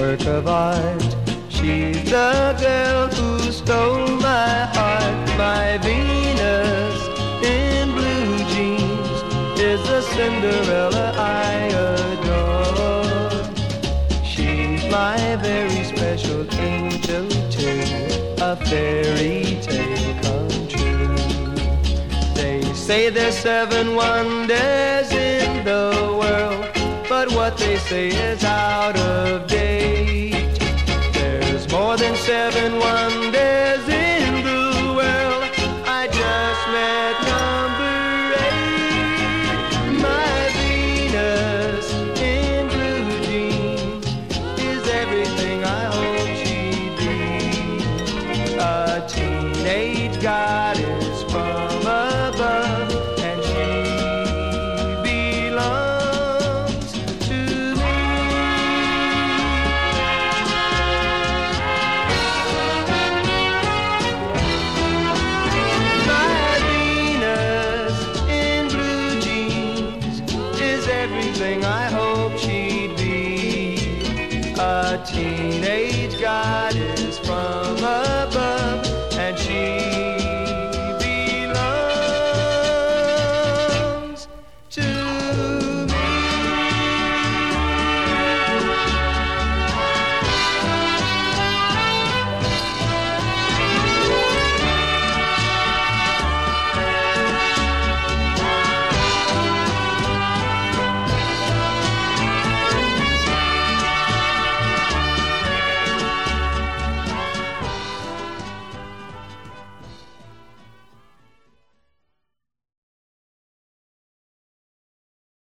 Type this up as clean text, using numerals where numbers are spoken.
work of art. She's the girl who stole my heart. My Venus in blue jeans is the Cinderella I adore. She's my very special angel too, a fairy tale come true. They say there's 7 wonders in the world, but what they say is out of date. There's more than 7 wonders in the world. I just met number 8. My Venus in blue jeans is everything I hope she'd be. A teenage goddess from above, and she belongs to me. My Venus in blue jeans is everything I hope she'd be. A teenage goddess from